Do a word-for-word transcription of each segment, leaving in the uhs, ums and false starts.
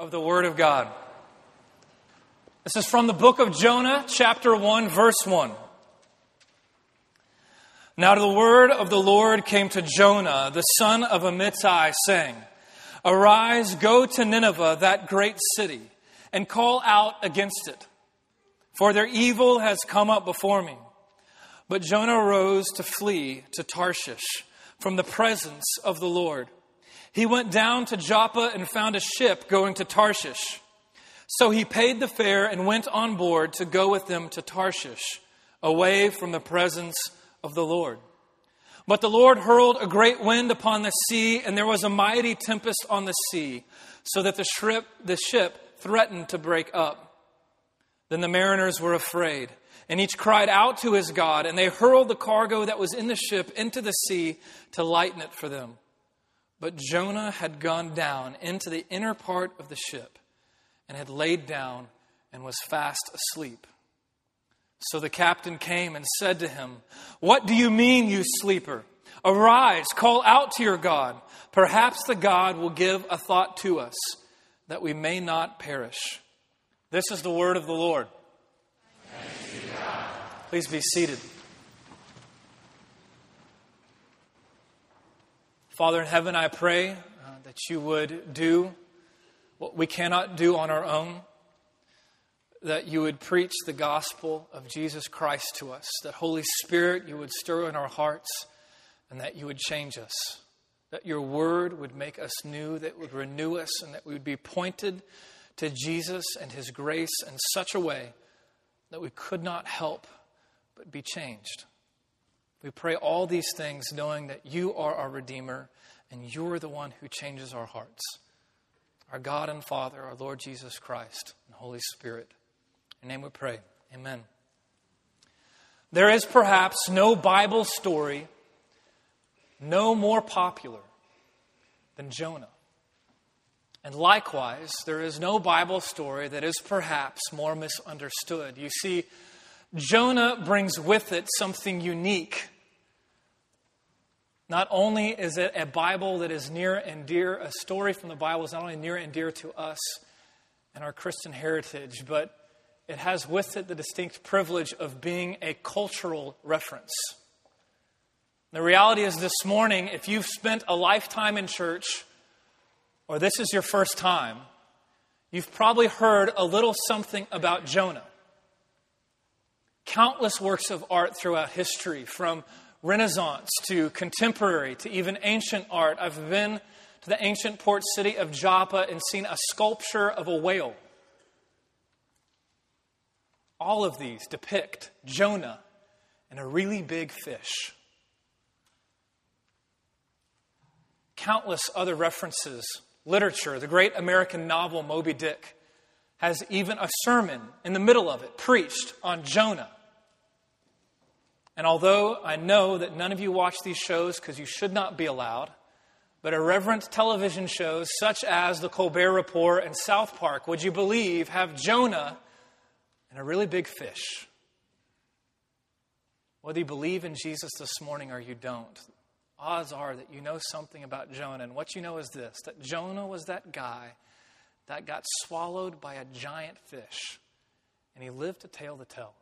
of the Word of God. This is from the book of Jonah, chapter one, verse one. Now the word of the Lord came to Jonah, the son of Amittai, saying, Arise, go to Nineveh, that great city, and call out against it, for their evil has come up before me. But Jonah arose to flee to Tarshish from the presence of the Lord. He went down to Joppa and found a ship going to Tarshish. So he paid the fare and went on board to go with them to Tarshish, away from the presence of the Lord. But the Lord hurled a great wind upon the sea, and there was a mighty tempest on the sea, so that the ship, the ship threatened to break up. Then the mariners were afraid, and each cried out to his God, and they hurled the cargo that was in the ship into the sea to lighten it for them. But Jonah had gone down into the inner part of the ship, and had laid down and was fast asleep. So the captain came and said to him, What do you mean, you sleeper? Arise, call out to your God. Perhaps the God will give a thought to us, that we may not perish. This is the word of the Lord. Thanks be to God. Please be seated. Father in heaven, I pray uh, that you would do what we cannot do on our own, that you would preach the gospel of Jesus Christ to us, that Holy Spirit, you would stir in our hearts, and that you would change us, that your word would make us new, that would renew us, and that we would be pointed to Jesus and his grace in such a way that we could not help but be changed. We pray all these things knowing that you are our Redeemer and you're the one who changes our hearts. Our God and Father, our Lord Jesus Christ, and Holy Spirit. In your name we pray. Amen. There is perhaps no Bible story no more popular than Jonah. And likewise, there is no Bible story that is perhaps more misunderstood. You see, Jonah brings with it something unique. Not only is it a Bible that is near and dear, a story from the Bible is not only near and dear to us and our Christian heritage, but it has with it the distinct privilege of being a cultural reference. The reality is this morning, if you've spent a lifetime in church, or this is your first time, you've probably heard a little something about Jonah. Countless works of art throughout history, from Renaissance to contemporary to even ancient art. I've been to the ancient port city of Joppa and seen a sculpture of a whale. All of these depict Jonah and a really big fish. Countless other references, literature, the great American novel Moby Dick has even a sermon in the middle of it preached on Jonah. And although I know that none of you watch these shows because you should not be allowed, but irreverent television shows such as The Colbert Report and South Park, would you believe, have Jonah and a really big fish. Whether you believe in Jesus this morning or you don't, odds are that you know something about Jonah. And what you know is this, that Jonah was that guy that got swallowed by a giant fish, and he lived to tell the tale.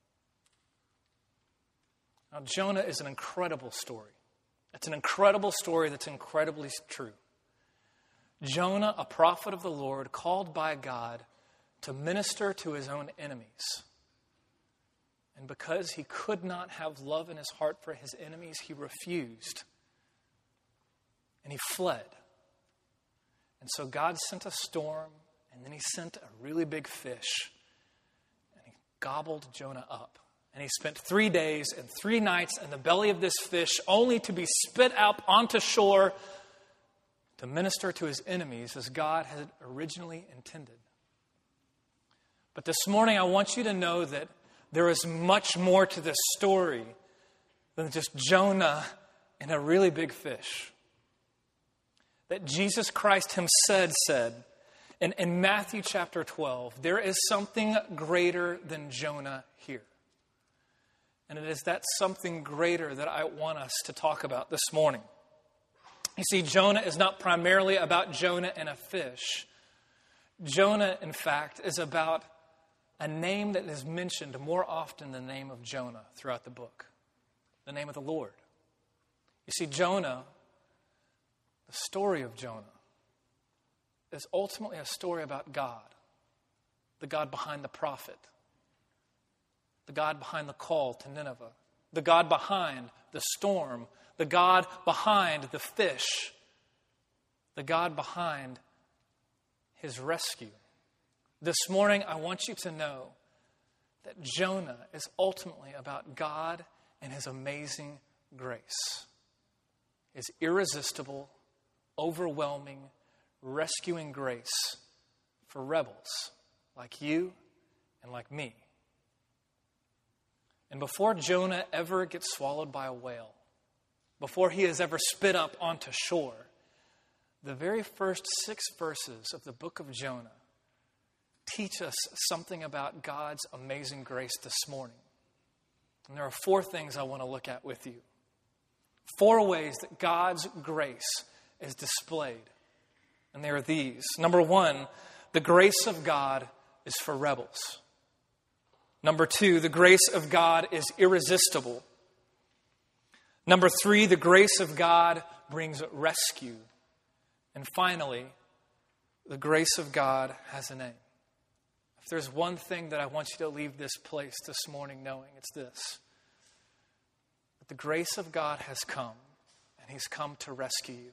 Now, Jonah is an incredible story. It's an incredible story that's incredibly true. Jonah, a prophet of the Lord, called by God to minister to his own enemies. And because he could not have love in his heart for his enemies, he refused. And he fled. And so God sent a storm, and then he sent a really big fish, and he gobbled Jonah up. And he spent three days and three nights in the belly of this fish, only to be spit out onto shore to minister to his enemies as God had originally intended. But this morning I want you to know that there is much more to this story than just Jonah and a really big fish. That Jesus Christ himself said in, in Matthew chapter twelve, there is something greater than Jonah here. And it is that something greater that I want us to talk about this morning. You see, Jonah is not primarily about Jonah and a fish. Jonah, in fact, is about a name that is mentioned more often than the name of Jonah throughout the book. The name of the Lord. You see, Jonah, the story of Jonah, is ultimately a story about God. The God behind the prophet. The God behind the call to Nineveh. The God behind the storm. The God behind the fish. The God behind his rescue. This morning, I want you to know that Jonah is ultimately about God and his amazing grace. His irresistible, overwhelming, rescuing grace for rebels like you and like me. And before Jonah ever gets swallowed by a whale, before he is ever spit up onto shore, the very first six verses of the book of Jonah teach us something about God's amazing grace this morning. And there are four things I want to look at with you. Four ways that God's grace is displayed. And they are these. Number one, the grace of God is for rebels. Number two, the grace of God is irresistible. Number three, the grace of God brings rescue. And finally, the grace of God has a name. If there's one thing that I want you to leave this place this morning knowing, it's this. That the grace of God has come, and he's come to rescue you.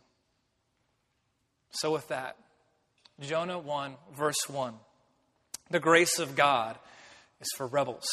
So with that, Jonah one, verse one. The grace of God is for rebels.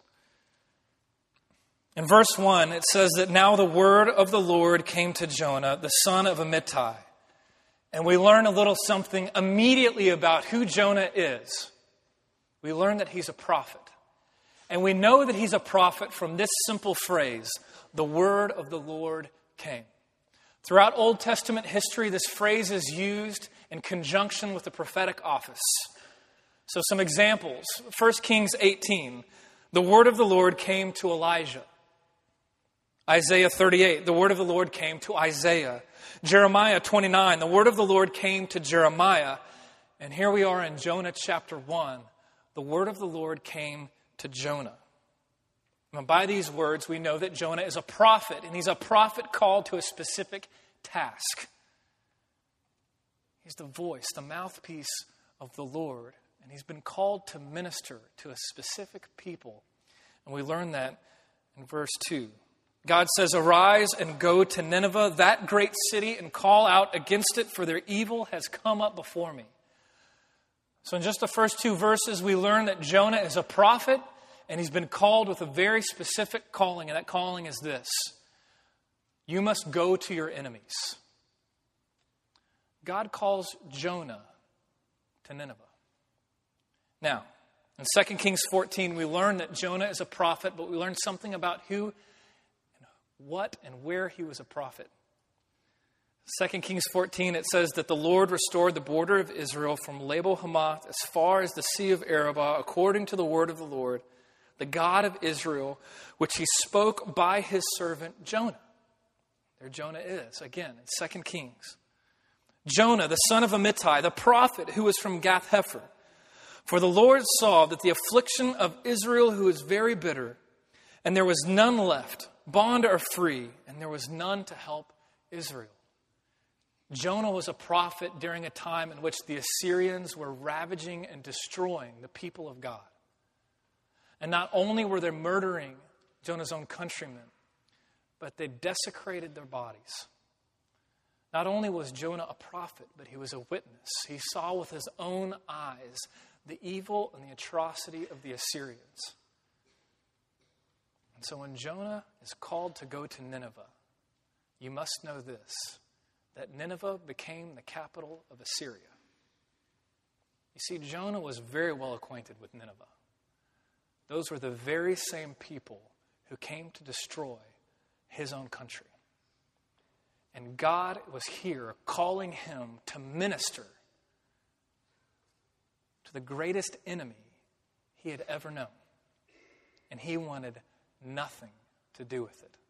In verse one, it says that now the word of the Lord came to Jonah, the son of Amittai. And we learn a little something immediately about who Jonah is. We learn that he's a prophet. And we know that he's a prophet from this simple phrase, the word of the Lord came. Throughout Old Testament history, this phrase is used in conjunction with the prophetic office. So some examples. First Kings eighteen, the word of the Lord came to Elijah. Isaiah thirty-eight, the word of the Lord came to Isaiah. Jeremiah twenty-nine, the word of the Lord came to Jeremiah. And here we are in Jonah chapter one. The word of the Lord came to Jonah. Now, by these words, we know that Jonah is a prophet, and he's a prophet called to a specific task. He's the voice, the mouthpiece of the Lord, and he's been called to minister to a specific people. And we learn that in verse two. God says, "Arise and go to Nineveh, that great city, and call out against it, for their evil has come up before me." So in just the first two verses, we learn that Jonah is a prophet, and he's been called with a very specific calling, and that calling is this. You must go to your enemies. God calls Jonah to Nineveh. Now, in Second Kings fourteen, we learn that Jonah is a prophet, but we learn something about who, and what, and where he was a prophet. Second Kings fourteen, it says that the Lord restored the border of Israel from Labo-Hamath as far as the Sea of Arabah, according to the word of the Lord, the God of Israel, which he spoke by his servant Jonah. There Jonah is, again, in Second Kings. Jonah, the son of Amittai, the prophet who was from Gath-Hepher. For the Lord saw that the affliction of Israel, who is very bitter, and there was none left, bond or free, and there was none to help Israel. Jonah was a prophet during a time in which the Assyrians were ravaging and destroying the people of God. And not only were they murdering Jonah's own countrymen, but they desecrated their bodies. Not only was Jonah a prophet, but he was a witness. He saw with his own eyes the evil and the atrocity of the Assyrians. And so when Jonah is called to go to Nineveh, you must know this, that Nineveh became the capital of Assyria. You see, Jonah was very well acquainted with Nineveh. Those were the very same people who came to destroy his own country. And God was here calling him to minister to the greatest enemy he had ever known. And he wanted nothing to do with it.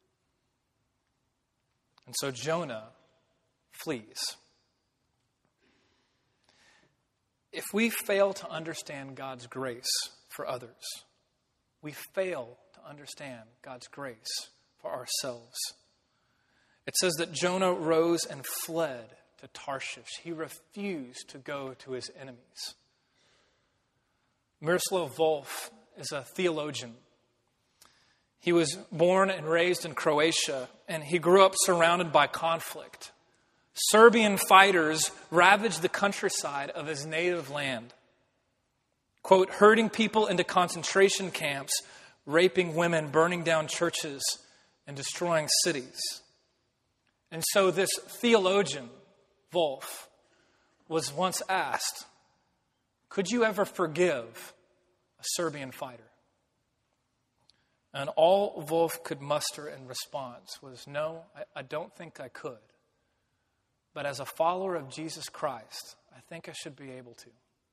And so Jonah flees. If we fail to understand God's grace for others, we fail to understand God's grace for ourselves. It says that Jonah rose and fled to Tarshish. He refused to go to his enemies. Miroslav Volf is a theologian. He was born and raised in Croatia, and he grew up surrounded by conflict. Serbian fighters ravaged the countryside of his native land, quote, herding people into concentration camps, raping women, burning down churches, and destroying cities. And so this theologian, Volf, was once asked, could you ever forgive a Serbian fighter? And all Volf could muster in response was, no, I, I don't think I could. But as a follower of Jesus Christ, I think I should be able to.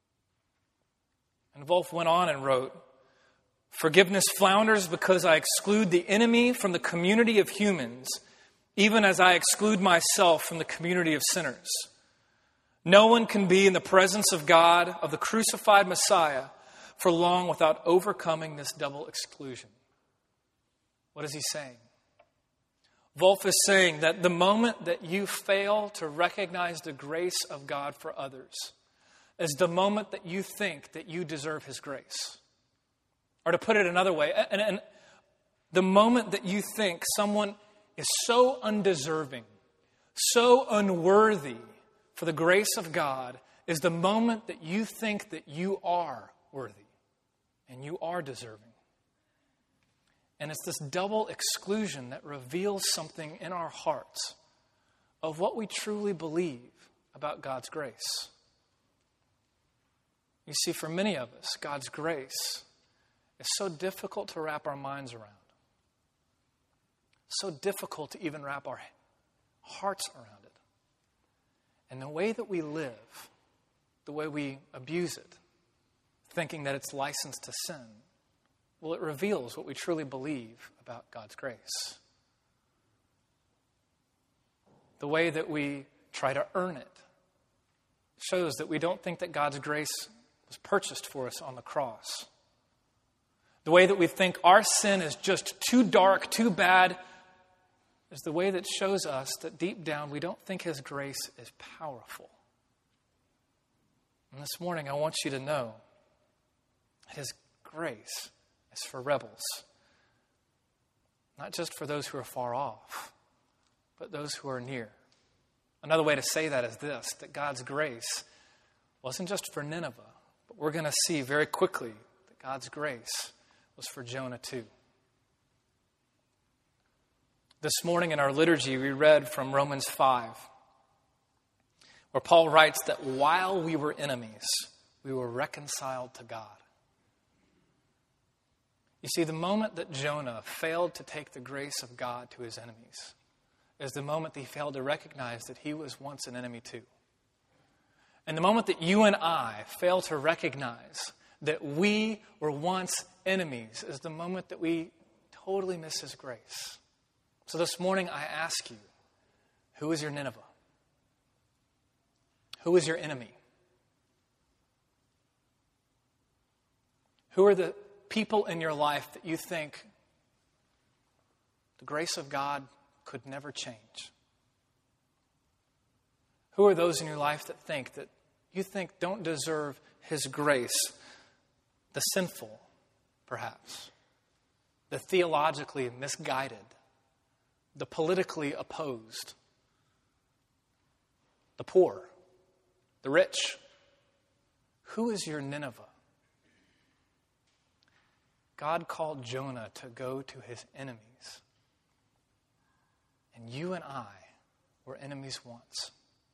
And Volf went on and wrote, forgiveness flounders because I exclude the enemy from the community of humans, even as I exclude myself from the community of sinners. No one can be in the presence of God, of the crucified Messiah, for long without overcoming this double exclusion. What is he saying? Volf is saying that the moment that you fail to recognize the grace of God for others is the moment that you think that you deserve his grace. Or to put it another way, and, and the moment that you think someone is so undeserving, so unworthy for the grace of God is the moment that you think that you are worthy and you are deserving. And it's this double exclusion that reveals something in our hearts of what we truly believe about God's grace. You see, for many of us, God's grace is so difficult to wrap our minds around. So difficult to even wrap our hearts around it. And the way that we live, the way we abuse it, thinking that it's licensed to sin, well, it reveals what we truly believe about God's grace. The way that we try to earn it shows that we don't think that God's grace was purchased for us on the cross. The way that we think our sin is just too dark, too bad, is the way that shows us that deep down we don't think his grace is powerful. And this morning I want you to know that his grace is for rebels. Not just for those who are far off, but those who are near. Another way to say that is this, that God's grace wasn't just for Nineveh, but we're going to see very quickly that God's grace was for Jonah too. This morning in our liturgy, we read from Romans five, where Paul writes that while we were enemies, we were reconciled to God. You see, the moment that Jonah failed to take the grace of God to his enemies is the moment that he failed to recognize that he was once an enemy too. And the moment that you and I fail to recognize that we were once enemies is the moment that we totally miss his grace. So this morning I ask you, who is your Nineveh? Who is your enemy? Who are the people in your life that you think the grace of God could never change? Who are those in your life that think that you think don't deserve his grace? The sinful, perhaps. The theologically misguided. The politically opposed. The poor. The rich. Who is your Nineveh? God called Jonah to go to his enemies. And you and I were enemies once.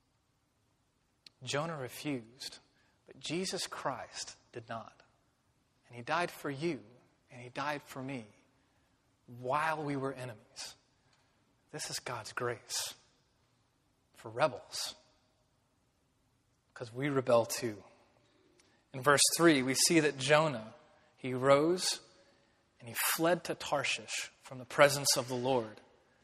Jonah refused, but Jesus Christ did not. And he died for you, and he died for me while we were enemies. This is God's grace for rebels, because we rebel too. In verse three, we see that Jonah, he rose and he fled to Tarshish from the presence of the Lord.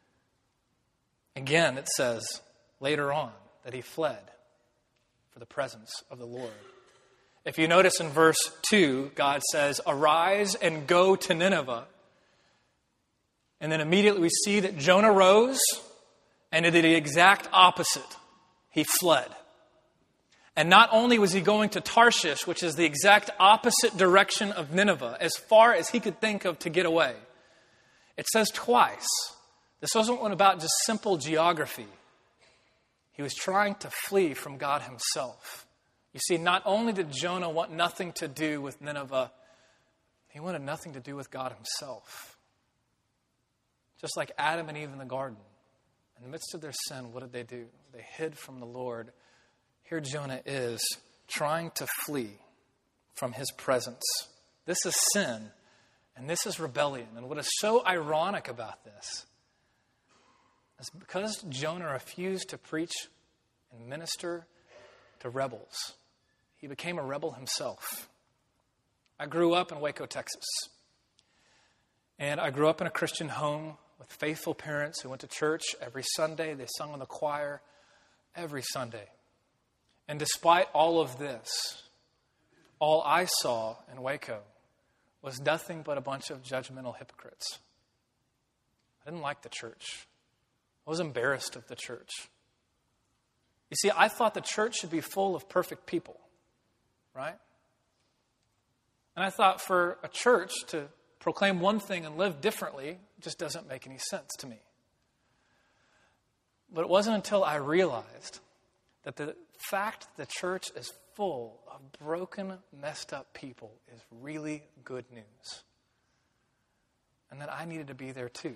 Again, it says later on that he fled for the presence of the Lord. If you notice in verse two, God says, "Arise and go to Nineveh." And then immediately we see that Jonah rose and did the exact opposite. He fled. And not only was he going to Tarshish, which is the exact opposite direction of Nineveh, as far as he could think of to get away. It says twice. This wasn't about just simple geography. He was trying to flee from God himself. You see, not only did Jonah want nothing to do with Nineveh, he wanted nothing to do with God himself. Just like Adam and Eve in the garden. In the midst of their sin, what did they do? They hid from the Lord. Here Jonah is trying to flee from his presence. This is sin, and this is rebellion. And what is so ironic about this is because Jonah refused to preach and minister to rebels, he became a rebel himself. I grew up in Waco, Texas. And I grew up in a Christian home with faithful parents who went to church every Sunday. They sung in the choir every Sunday. And despite all of this, all I saw in Waco was nothing but a bunch of judgmental hypocrites. I didn't like the church. I was embarrassed of the church. You see, I thought the church should be full of perfect people, right? And I thought for a church to proclaim one thing and live differently just doesn't make any sense to me. But it wasn't until I realized that the fact the church is full of broken, messed up people is really good news. And that I needed to be there too.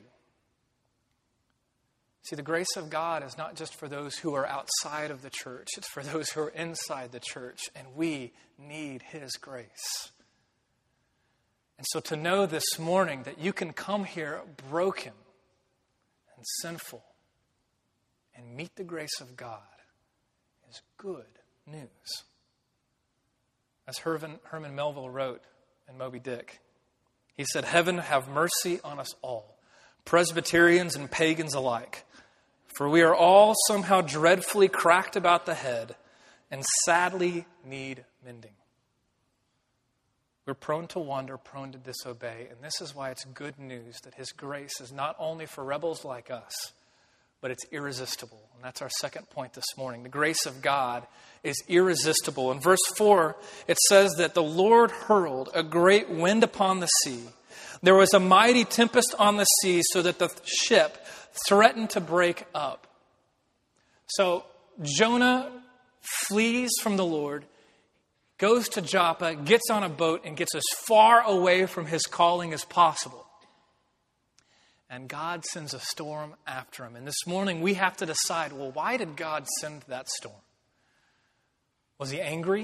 See, the grace of God is not just for those who are outside of the church. It's for those who are inside the church. And we need His grace. And so to know this morning that you can come here broken and sinful and meet the grace of God is good news. As Herman, Herman Melville wrote in Moby Dick, he said, "Heaven have mercy on us all, Presbyterians and pagans alike, for we are all somehow dreadfully cracked about the head and sadly need mending." We're prone to wander, prone to disobey, and this is why it's good news that His grace is not only for rebels like us, but it's irresistible. And that's our second point this morning. The grace of God is irresistible. In verse four, it says that the Lord hurled a great wind upon the sea. There was a mighty tempest on the sea so that the ship threatened to break up. So Jonah flees from the Lord, goes to Joppa, gets on a boat, and gets as far away from his calling as possible. And God sends a storm after him. And this morning we have to decide, well, why did God send that storm? Was He angry?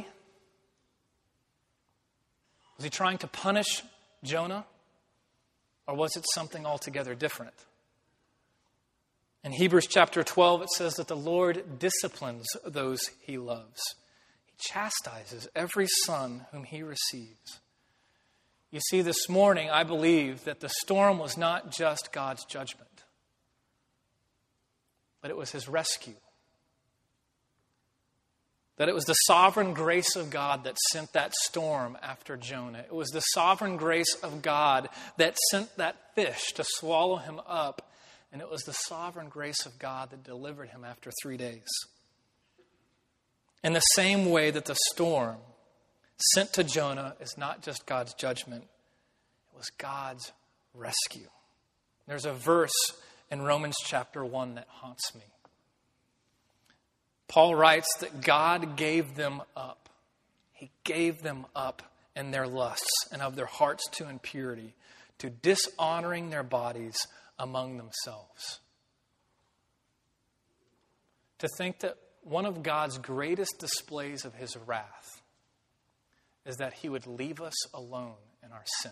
Was He trying to punish Jonah? Or was it something altogether different? In Hebrews chapter twelve, it says that the Lord disciplines those He loves. He chastises every son whom He receives. You see, this morning, I believe that the storm was not just God's judgment, but it was His rescue. That it was the sovereign grace of God that sent that storm after Jonah. It was the sovereign grace of God that sent that fish to swallow him up. And it was the sovereign grace of God that delivered him after three days. In the same way that the storm sent to Jonah is not just God's judgment, it was God's rescue. There's a verse in Romans chapter one that haunts me. Paul writes that God gave them up. He gave them up in their lusts and of their hearts to impurity, to dishonoring their bodies among themselves. To think that one of God's greatest displays of His wrath is that He would leave us alone in our sin.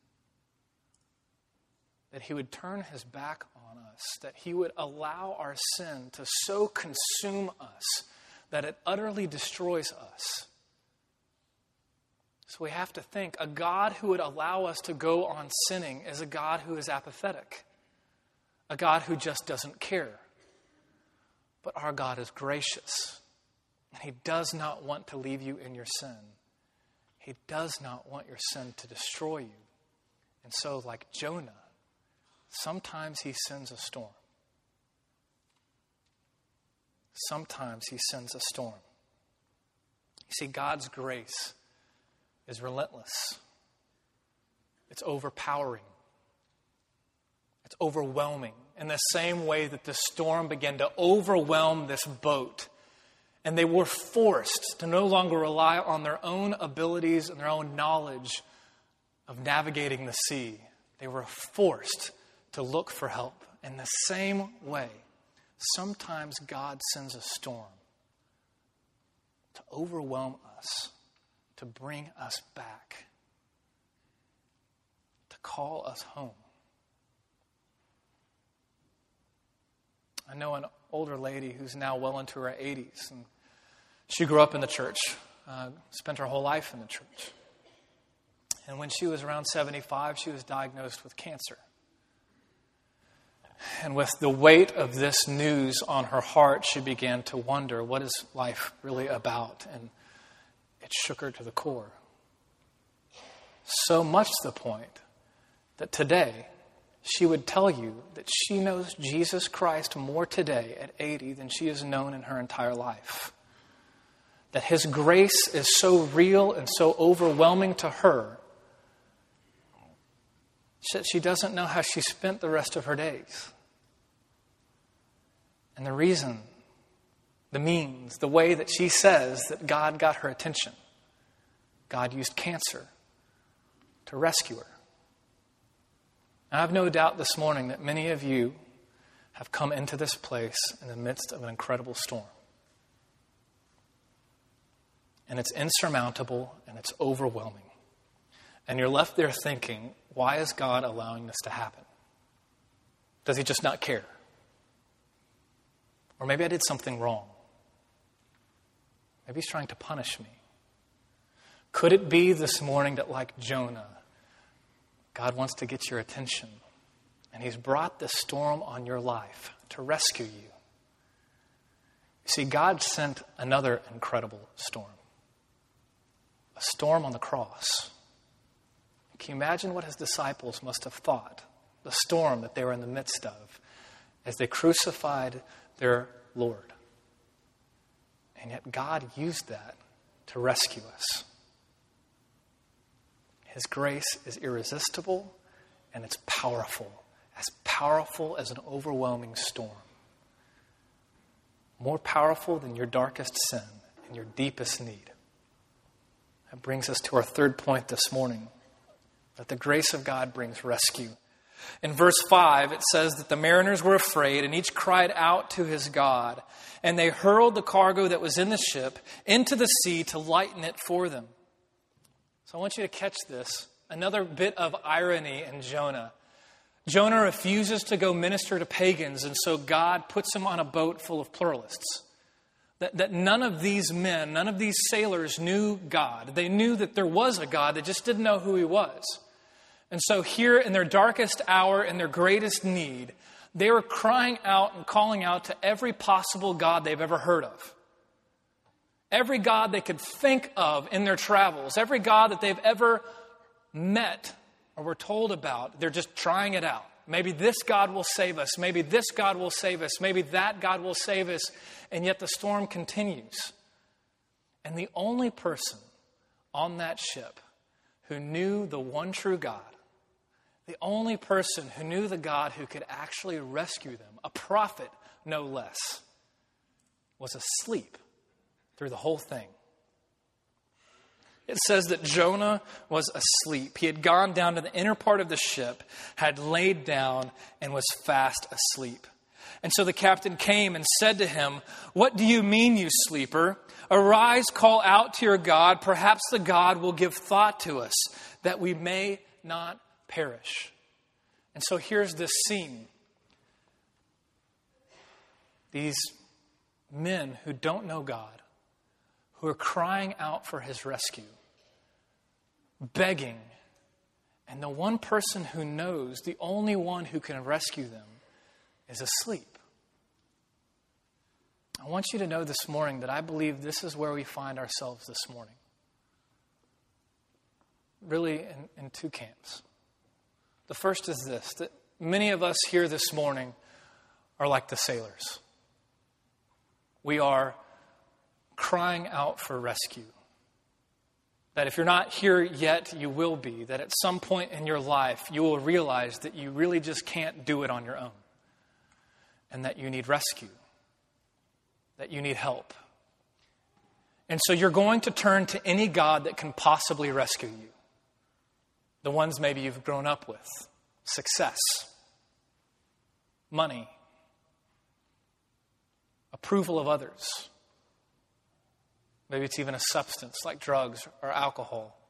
That He would turn His back on us. That He would allow our sin to so consume us that it utterly destroys us. So we have to think, a God who would allow us to go on sinning is a God who is apathetic. A God who just doesn't care. But our God is gracious. And He does not want to leave you in your sin. He does not want your sin to destroy you. And so, like Jonah, sometimes he sends a storm. Sometimes he sends a storm. You see, God's grace is relentless. It's overpowering. It's overwhelming. In the same way that the storm began to overwhelm this boat, and they were forced to no longer rely on their own abilities and their own knowledge of navigating the sea. They were forced to look for help. In the same way, sometimes God sends a storm to overwhelm us, to bring us back, to call us home. I know an older lady who's now well into her eighties, and she grew up in the church, uh, spent her whole life in the church. And when she was around seventy-five, she was diagnosed with cancer. And with the weight of this news on her heart, she began to wonder, what is life really about? And it shook her to the core. So much to the point that today, she would tell you that she knows Jesus Christ more today at eighty than she has known in her entire life. That His grace is so real and so overwhelming to her that she doesn't know how she spent the rest of her days. And the reason, the means, the way that she says that God got her attention, God used cancer to rescue her. I have no doubt this morning that many of you have come into this place in the midst of an incredible storm. And it's insurmountable and it's overwhelming. And you're left there thinking, why is God allowing this to happen? Does He just not care? Or maybe I did something wrong. Maybe He's trying to punish me. Could it be this morning that, like Jonah, God wants to get your attention, and He's brought this storm on your life to rescue you? You see, God sent another incredible storm. A storm on the cross. Can you imagine what His disciples must have thought? The storm that they were in the midst of as they crucified their Lord. And yet God used that to rescue us. His grace is irresistible and it's powerful. As powerful as an overwhelming storm. More powerful than your darkest sin and your deepest need. That brings us to our third point this morning. That the grace of God brings rescue. In verse five, it says that the mariners were afraid and each cried out to his God. And they hurled the cargo that was in the ship into the sea to lighten it for them. So I want you to catch this. Another bit of irony in Jonah. Jonah refuses to go minister to pagans, and so God puts him on a boat full of pluralists. That, that none of these men, none of these sailors knew God. They knew that there was a God, they just didn't know who He was. And so here in their darkest hour, in their greatest need, they were crying out and calling out to every possible God they've ever heard of. Every God they could think of in their travels, every God that they've ever met or were told about, they're just trying it out. Maybe this God will save us. Maybe this God will save us. Maybe that God will save us. And yet the storm continues. And the only person on that ship who knew the one true God, the only person who knew the God who could actually rescue them, a prophet no less, was asleep through the whole thing. It says that Jonah was asleep. He had gone down to the inner part of the ship, had laid down, and was fast asleep. And so the captain came and said to him, "What do you mean, you sleeper? Arise, call out to your God. Perhaps the God will give thought to us, that we may not perish." And so here's this scene. These men who don't know God, who are crying out for His rescue, begging, and the one person who knows, the only one who can rescue them, is asleep. I want you to know this morning that I believe this is where we find ourselves this morning. really in, in two camps. The first is this, that many of us here this morning are like the sailors. We are crying out for rescue. That if you're not here yet, you will be. That at some point in your life, you will realize that you really just can't do it on your own. And that you need rescue. That you need help. And so you're going to turn to any God that can possibly rescue you. The ones maybe you've grown up with. Success. Money. Approval of others. Maybe it's even a substance like drugs or alcohol.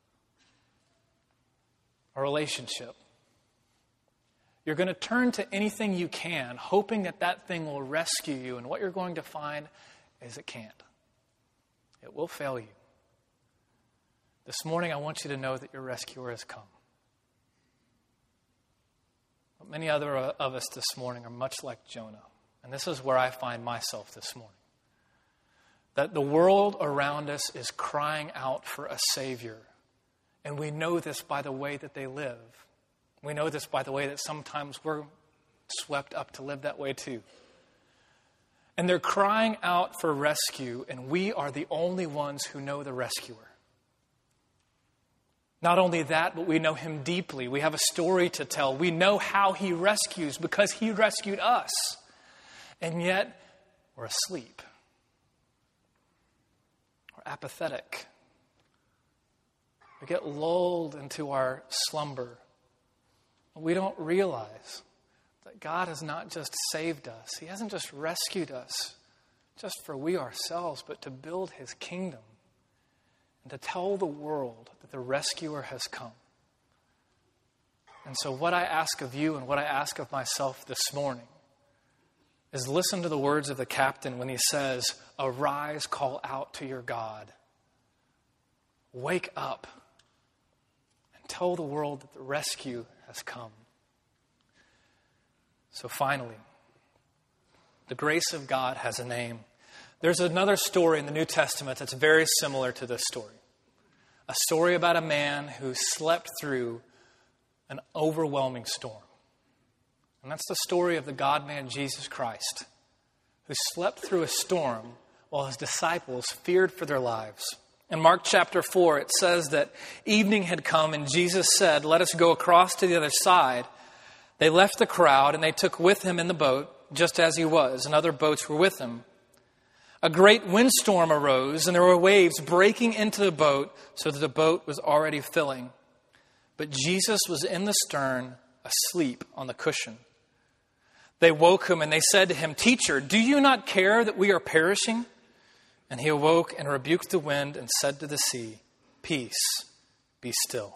A relationship. You're going to turn to anything you can, hoping that that thing will rescue you. And what you're going to find is it can't. It will fail you. This morning, I want you to know that your rescuer has come. But many other of us this morning are much like Jonah. And this is where I find myself this morning. That the world around us is crying out for a Savior. And we know this by the way that they live. We know this by the way that sometimes we're swept up to live that way too. And they're crying out for rescue, and we are the only ones who know the rescuer. Not only that, but we know him deeply. We have a story to tell. We know how he rescues because he rescued us. And yet, we're asleep. We're apathetic. We get lulled into our slumber. We don't realize that God has not just saved us. He hasn't just rescued us just for we ourselves, but to build his kingdom and to tell the world that the rescuer has come. And so what I ask of you and what I ask of myself this morning is listen to the words of the captain when he says, "Arise, call out to your God. Wake up and tell the world that the rescue has come." So finally, the grace of God has a name. There's another story in the New Testament that's very similar to this story. A story about a man who slept through an overwhelming storm. And that's the story of the God-man Jesus Christ, who slept through a storm while his disciples feared for their lives. In Mark chapter four, it says that evening had come and Jesus said, "Let us go across to the other side." They left the crowd and they took with him in the boat, just as he was, and other boats were with him. A great windstorm arose and there were waves breaking into the boat so that the boat was already filling. But Jesus was in the stern, asleep on the cushion. They woke him and they said to him, "Teacher, do you not care that we are perishing?" And he awoke and rebuked the wind and said to the sea, "Peace, be still."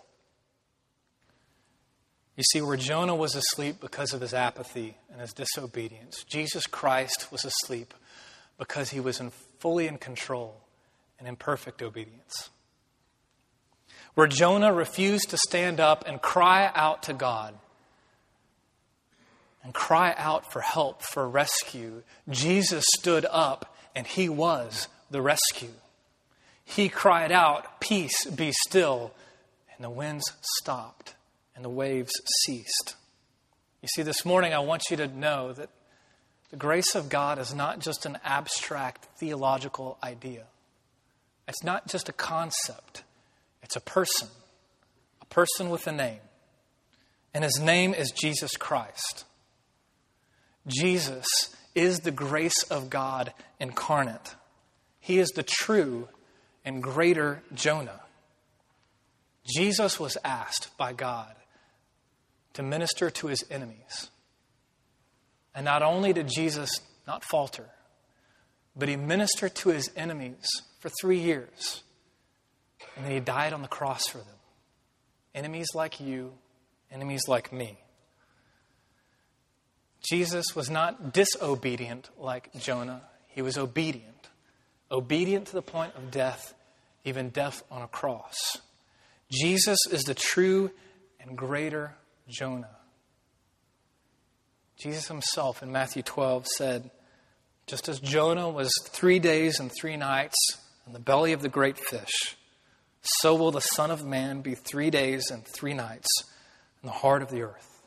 You see, where Jonah was asleep because of his apathy and his disobedience, Jesus Christ was asleep because he was in fully in control and in perfect obedience. Where Jonah refused to stand up and cry out to God and cry out for help, for rescue, Jesus stood up and he was the rescue. He cried out, "Peace, be still," and the winds stopped. And the waves ceased. You see, this morning I want you to know that the grace of God is not just an abstract theological idea. It's not just a concept. It's a person. A person with a name. And his name is Jesus Christ. Jesus is the grace of God incarnate. He is the true and greater Jonah. Jesus was asked by God to minister to his enemies. And not only did Jesus not falter, but he ministered to his enemies for three years. And then he died on the cross for them. Enemies like you, enemies like me. Jesus was not disobedient like Jonah. He was obedient. Obedient to the point of death, even death on a cross. Jesus is the true and greater Jonah. Jesus himself in Matthew twelve said, "Just as Jonah was three days and three nights in the belly of the great fish, so will the Son of Man be three days and three nights in the heart of the earth.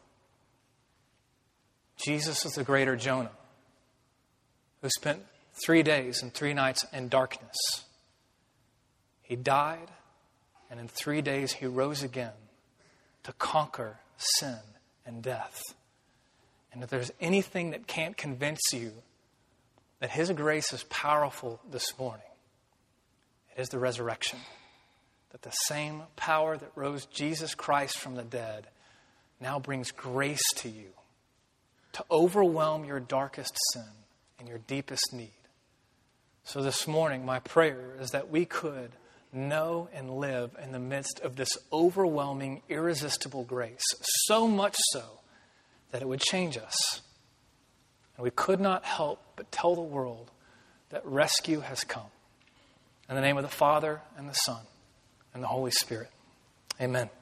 Jesus is the greater Jonah, who spent three days and three nights in darkness. He died, and in three days he rose again to conquer sin and death. And if there's anything that can't convince you that his grace is powerful this morning, it is the resurrection. That the same power that rose Jesus Christ from the dead now brings grace to you to overwhelm your darkest sin and your deepest need. So this morning, my prayer is that we could know and live in the midst of this overwhelming, irresistible grace, so much so that it would change us. And we could not help but tell the world that rescue has come. In the name of the Father, and the Son, and the Holy Spirit. Amen.